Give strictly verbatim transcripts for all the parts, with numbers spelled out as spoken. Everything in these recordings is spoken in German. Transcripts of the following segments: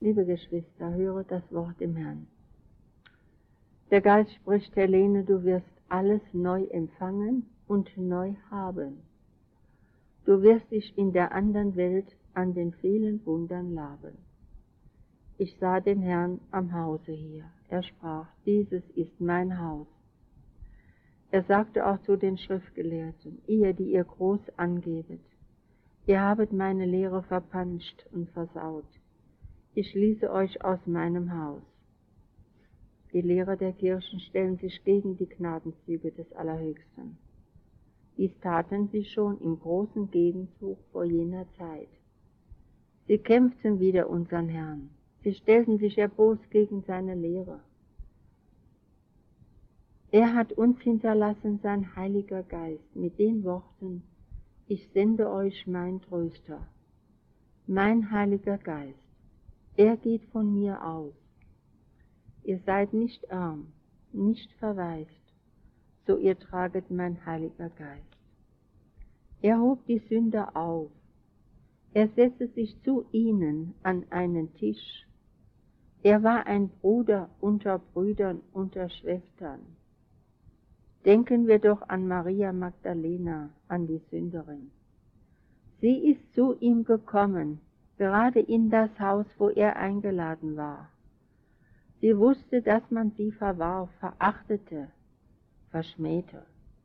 Liebe Geschwister, höre das Wort im Herrn. Der Geist spricht, Helene, du wirst alles neu empfangen und neu haben. Du wirst dich in der anderen Welt an den vielen Wundern laben. Ich sah den Herrn am Hause hier. Er sprach, dieses ist mein Haus. Er sagte auch zu den Schriftgelehrten, ihr, die ihr groß angebet, ihr habet meine Lehre verpanscht und versaut. Ich schließe euch aus meinem Haus. Die Lehrer der Kirchen stellen sich gegen die Gnadenzüge des Allerhöchsten. Dies taten sie schon im großen Gegenzug vor jener Zeit. Sie kämpften wider unseren Herrn. Sie stellten sich erbost gegen seine Lehre. Er hat uns hinterlassen, sein Heiliger Geist, mit den Worten, ich sende euch mein Tröster, mein Heiliger Geist. Er geht von mir aus. Ihr seid nicht arm, nicht verwaist, so ihr traget mein Heiliger Geist. Er hob die Sünder auf. Er setzte sich zu ihnen an einen Tisch. Er war ein Bruder unter Brüdern, unter Schwestern. Denken wir doch an Maria Magdalena, an die Sünderin. Sie ist zu ihm gekommen, gerade in das Haus, wo er eingeladen war. Sie wusste, dass man sie verwarf, verachtete, verschmähte.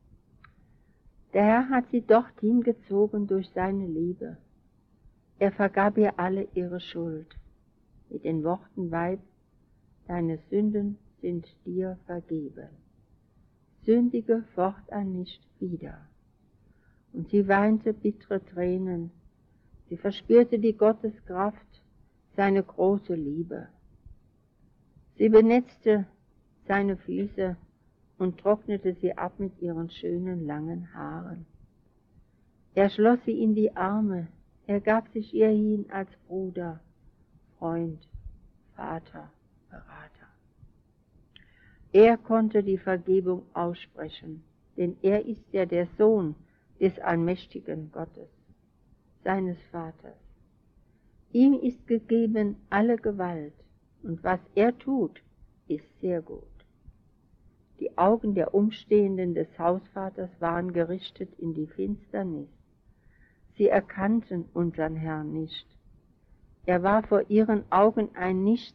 Der Herr hat sie dorthin gezogen durch seine Liebe. Er vergab ihr alle ihre Schuld. Mit den Worten, Weib, deine Sünden sind dir vergeben. Sündige fortan nicht wieder. Und sie weinte bittere Tränen. Sie verspürte die Gotteskraft, seine große Liebe. Sie benetzte seine Füße und trocknete sie ab mit ihren schönen langen Haaren. Er schloss sie in die Arme, er gab sich ihr hin als Bruder, Freund, Vater, Berater. Er konnte die Vergebung aussprechen, denn er ist ja der Sohn des allmächtigen Gottes, seines Vaters. Ihm ist gegeben alle Gewalt, und was er tut, ist sehr gut. Die Augen der Umstehenden des Hausvaters waren gerichtet in die Finsternis. Sie erkannten unseren Herrn nicht. Er war vor ihren Augen ein Nichts.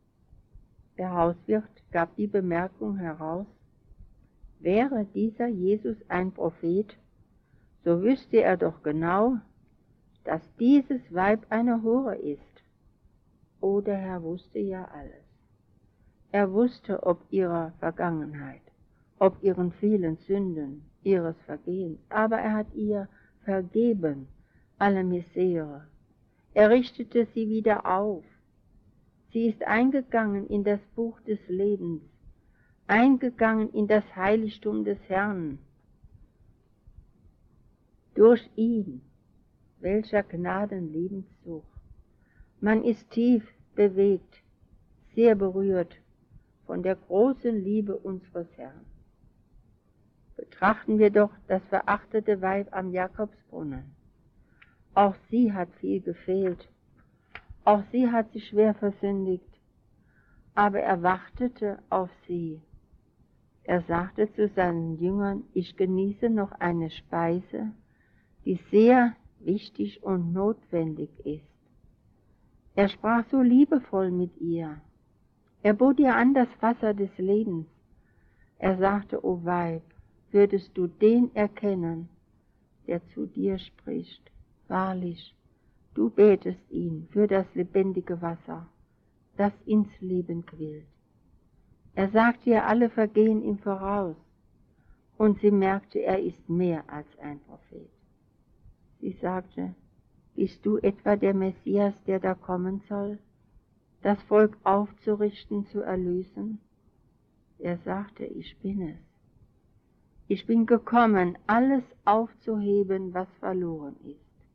Der Hauswirt gab die Bemerkung heraus, wäre dieser Jesus ein Prophet, so wüsste er doch genau, dass dieses Weib eine Hure ist. Oh, der Herr wusste ja alles. Er wusste ob ihrer Vergangenheit, ob ihren vielen Sünden, ihres Vergehens, aber er hat ihr vergeben, alle Misere. Er richtete sie wieder auf. Sie ist eingegangen in das Buch des Lebens, eingegangen in das Heiligtum des Herrn. Durch ihn, welcher Gnadenlebenszug. Man ist tief bewegt, sehr berührt von der großen Liebe unseres Herrn. Betrachten wir doch das verachtete Weib am Jakobsbrunnen. Auch sie hat viel gefehlt, auch sie hat sich schwer versündigt, aber er wartete auf sie. Er sagte zu seinen Jüngern, ich genieße noch eine Speise, die sehr wichtig und notwendig ist. Er sprach so liebevoll mit ihr. Er bot ihr an das Wasser des Lebens. Er sagte, o Weib, würdest du den erkennen, der zu dir spricht. Wahrlich, du betest ihn für das lebendige Wasser, das ins Leben quillt. Er sagte ihr alle Vergehen im Voraus, und sie merkte, er ist mehr als ein Prophet. Sie sagte, bist du etwa der Messias, der da kommen soll, das Volk aufzurichten, zu erlösen? Er sagte, ich bin es. Ich bin gekommen, alles aufzuheben, was verloren ist.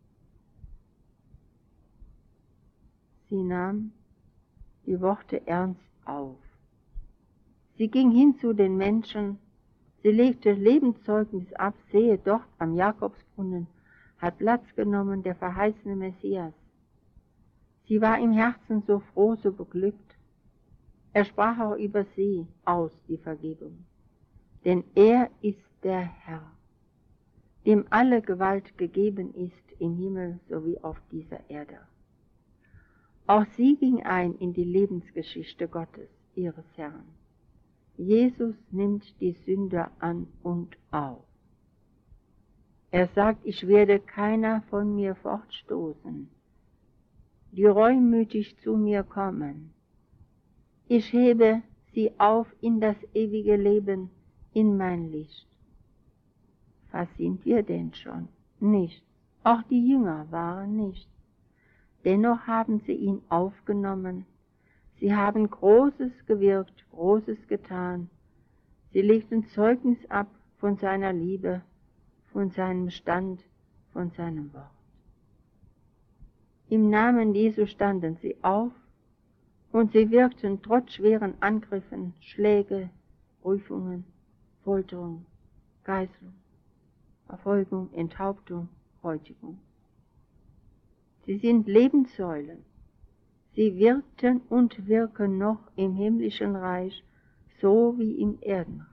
Sie nahm die Worte ernst auf. Sie ging hin zu den Menschen, sie legte Lebenszeugnis ab, sehe, dort am Jakobsbrunnen hat Platz genommen der verheißene Messias. Sie war im Herzen so froh, so beglückt. Er sprach auch über sie aus, die Vergebung. Denn er ist der Herr, dem alle Gewalt gegeben ist im Himmel sowie auf dieser Erde. Auch sie ging ein in die Lebensgeschichte Gottes, ihres Herrn. Jesus nimmt die Sünder an und auf. Er sagt, ich werde keiner von mir fortstoßen, die reumütig zu mir kommen. Ich hebe sie auf in das ewige Leben, in mein Licht. Was sind wir denn schon? Nichts. Auch die Jünger waren nichts. Dennoch haben sie ihn aufgenommen. Sie haben Großes gewirkt, Großes getan. Sie legten Zeugnis ab von seiner Liebe, von seinem Stand, von seinem Wort. Im Namen Jesu standen sie auf und sie wirkten trotz schweren Angriffen, Schläge, Prüfungen, Folterung, Geißelung, Verfolgung, Enthauptung, Kreuzigung. Sie sind Lebenssäulen. Sie wirkten und wirken noch im himmlischen Reich, so wie im Erdenreich.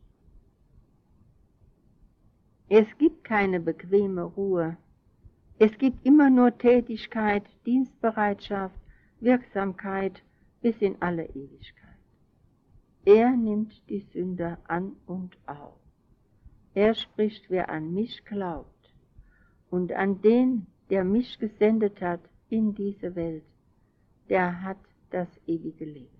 Es gibt keine bequeme Ruhe. Es gibt immer nur Tätigkeit, Dienstbereitschaft, Wirksamkeit bis in alle Ewigkeit. Er nimmt die Sünder an und auf. Er spricht, wer an mich glaubt und an den, der mich gesendet hat in diese Welt, der hat das ewige Leben.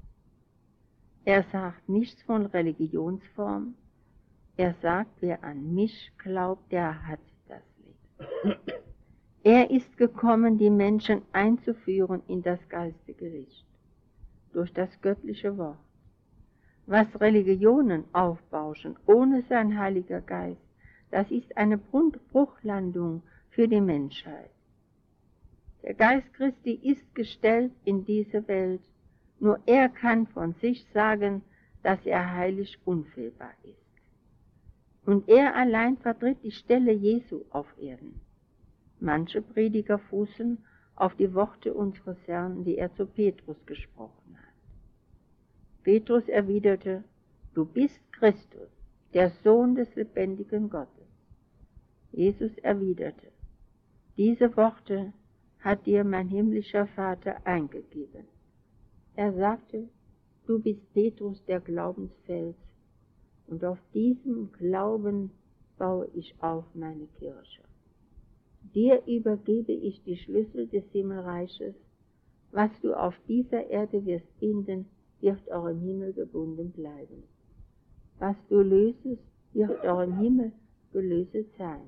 Er sagt nichts von Religionsform. Er sagt, wer an mich glaubt, der hat das Leben. Er ist gekommen, die Menschen einzuführen in das geistige Licht, durch das göttliche Wort. Was Religionen aufbauschen ohne sein Heiliger Geist, das ist eine Bruchlandung für die Menschheit. Der Geist Christi ist gestellt in diese Welt, nur er kann von sich sagen, dass er heilig unfehlbar ist. Und er allein vertritt die Stelle Jesu auf Erden. Manche Prediger fußen auf die Worte unseres Herrn, die er zu Petrus gesprochen hat. Petrus erwiderte, du bist Christus, der Sohn des lebendigen Gottes. Jesus erwiderte, diese Worte hat dir mein himmlischer Vater eingegeben. Er sagte, du bist Petrus, der Glaubensfels, und auf diesem Glauben baue ich auf meine Kirche. Dir übergebe ich die Schlüssel des Himmelreiches. Was du auf dieser Erde wirst binden, wird auch im Himmel gebunden bleiben. Was du lösest, wird auch im Himmel gelöst sein.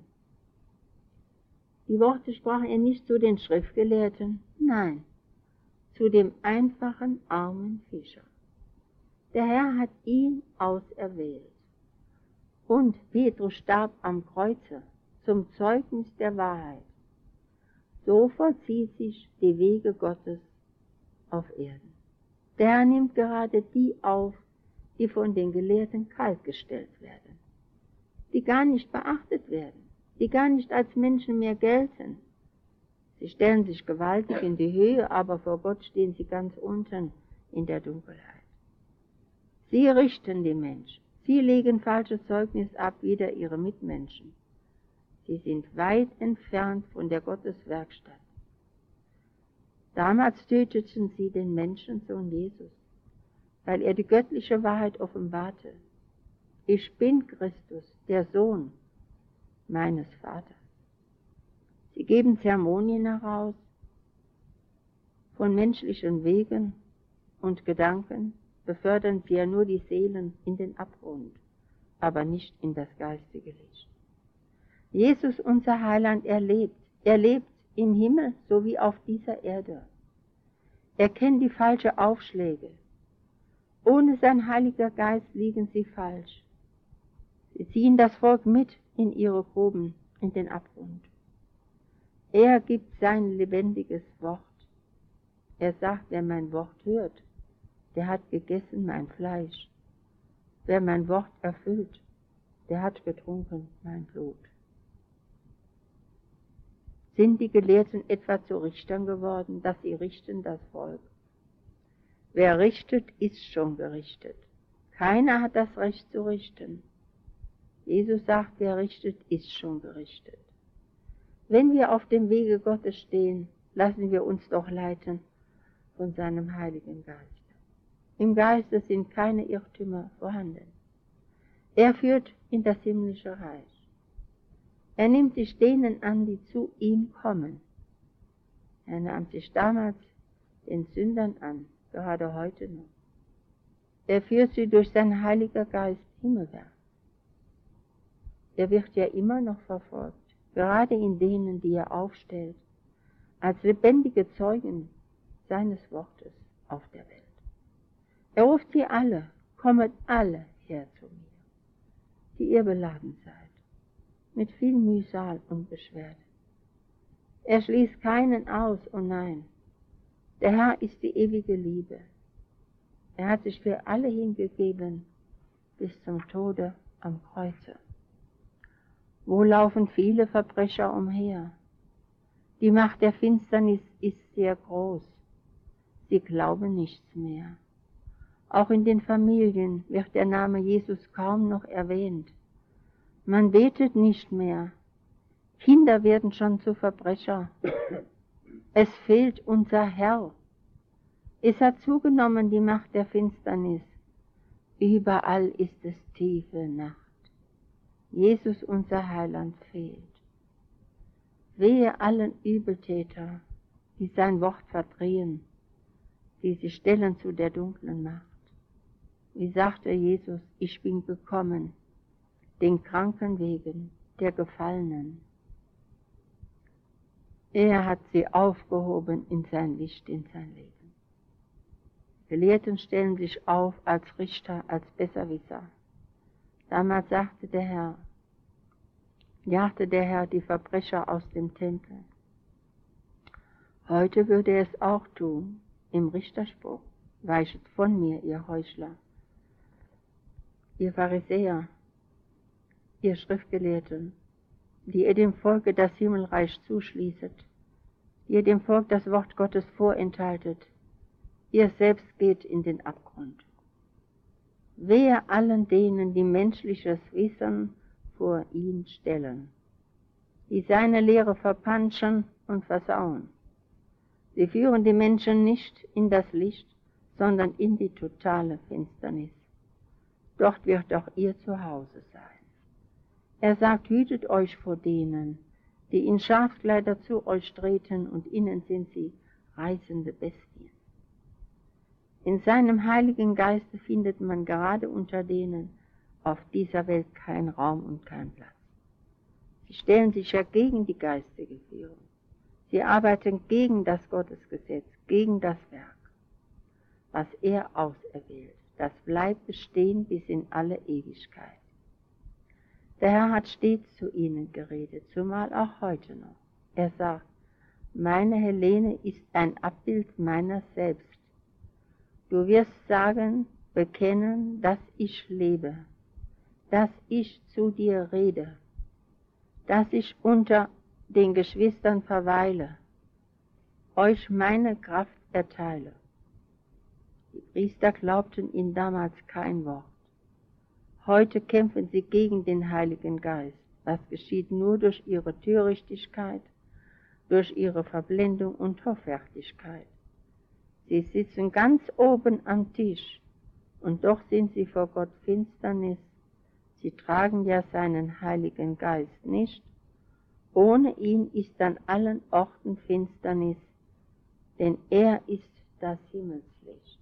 Die Worte sprach er nicht zu den Schriftgelehrten, nein, zu dem einfachen, armen Fischer. Der Herr hat ihn auserwählt. Und Petrus starb am Kreuze zum Zeugnis der Wahrheit. So vollzieht sich die Wege Gottes auf Erden. Der Herr nimmt gerade die auf, die von den Gelehrten kaltgestellt werden, die gar nicht beachtet werden, die gar nicht als Menschen mehr gelten. Sie stellen sich gewaltig in die Höhe, aber vor Gott stehen sie ganz unten in der Dunkelheit. Sie richten die Menschen, sie legen falsches Zeugnis ab wider ihre Mitmenschen. Sie sind weit entfernt von der Gotteswerkstatt. Damals töteten sie den Menschensohn Jesus, weil er die göttliche Wahrheit offenbarte. Ich bin Christus, der Sohn meines Vaters. Sie geben Zeremonien heraus von menschlichen Wegen und Gedanken, befördern sie ja nur die Seelen in den Abgrund, aber nicht in das geistige Licht. Jesus, unser Heiland, er lebt. Er lebt im Himmel sowie auf dieser Erde. Er kennt die falschen Aufschläge. Ohne sein Heiliger Geist liegen sie falsch. Sie ziehen das Volk mit in ihre Gruben, in den Abgrund. Er gibt sein lebendiges Wort. Er sagt, wer mein Wort hört, der hat gegessen mein Fleisch. Wer mein Wort erfüllt, der hat getrunken mein Blut. Sind die Gelehrten etwa zu Richtern geworden, dass sie richten das Volk? Wer richtet, ist schon gerichtet. Keiner hat das Recht zu richten. Jesus sagt, wer richtet, ist schon gerichtet. Wenn wir auf dem Wege Gottes stehen, lassen wir uns doch leiten von seinem Heiligen Geist. Im Geiste sind keine Irrtümer vorhanden. Er führt in das himmlische Reich. Er nimmt sich denen an, die zu ihm kommen. Er nahm sich damals den Sündern an, gerade heute noch. Er führt sie durch seinen Heiligen Geist himmelwärts. Er wird ja immer noch verfolgt, gerade in denen, die er aufstellt, als lebendige Zeugen seines Wortes auf der Welt. Er ruft sie alle, kommet alle her zu mir, die ihr beladen seid, mit viel Mühsal und Beschwerde. Er schließt keinen aus, oh nein, der Herr ist die ewige Liebe. Er hat sich für alle hingegeben, bis zum Tode am Kreuze. Wo laufen viele Verbrecher umher? Die Macht der Finsternis ist sehr groß. Sie glauben nichts mehr. Auch in den Familien wird der Name Jesus kaum noch erwähnt. Man betet nicht mehr. Kinder werden schon zu Verbrecher. Es fehlt unser Herr. Es hat zugenommen, die Macht der Finsternis. Überall ist es tiefe Nacht. Jesus, unser Heiland, fehlt. Wehe allen Übeltäter, die sein Wort verdrehen, die sich stellen zu der dunklen Macht. Wie sagte Jesus, ich bin gekommen, den Kranken wegen, der Gefallenen. Er hat sie aufgehoben in sein Licht, in sein Leben. Gelehrten stellen sich auf als Richter, als Besserwisser. Damals sagte der Herr, jagte der Herr die Verbrecher aus dem Tempel. Heute würde er es auch tun, im Richterspruch. Weichet von mir, ihr Heuchler, ihr Pharisäer, ihr Schriftgelehrten, die ihr dem Volke das Himmelreich zuschließet, die ihr dem Volk das Wort Gottes vorenthaltet, ihr selbst geht in den Abgrund. Wehe allen denen, die menschliches Wissen vor ihn stellen, die seine Lehre verpanschen und versauen. Sie führen die Menschen nicht in das Licht, sondern in die totale Finsternis. Dort wird auch ihr Zuhause sein. Er sagt, hütet euch vor denen, die in Schafskleider zu euch treten und innen sind sie reißende Bestien. In seinem Heiligen Geiste findet man gerade unter denen auf dieser Welt keinen Raum und keinen Platz. Sie stellen sich ja gegen die geistige Führung. Sie arbeiten gegen das Gottesgesetz, gegen das Werk. Was er auserwählt, das bleibt bestehen bis in alle Ewigkeit. Der Herr hat stets zu ihnen geredet, zumal auch heute noch. Er sagt, meine Helene ist ein Abbild meiner selbst. Du wirst sagen, bekennen, dass ich lebe, dass ich zu dir rede, dass ich unter den Geschwistern verweile, euch meine Kraft erteile. Die Priester glaubten ihm damals kein Wort. Heute kämpfen sie gegen den Heiligen Geist. Das geschieht nur durch ihre Törichtigkeit, durch ihre Verblendung und Hoffärtigkeit. Sie sitzen ganz oben am Tisch, und doch sind sie vor Gott Finsternis. Sie tragen ja seinen Heiligen Geist nicht. Ohne ihn ist an allen Orten Finsternis, denn er ist das Himmelslicht.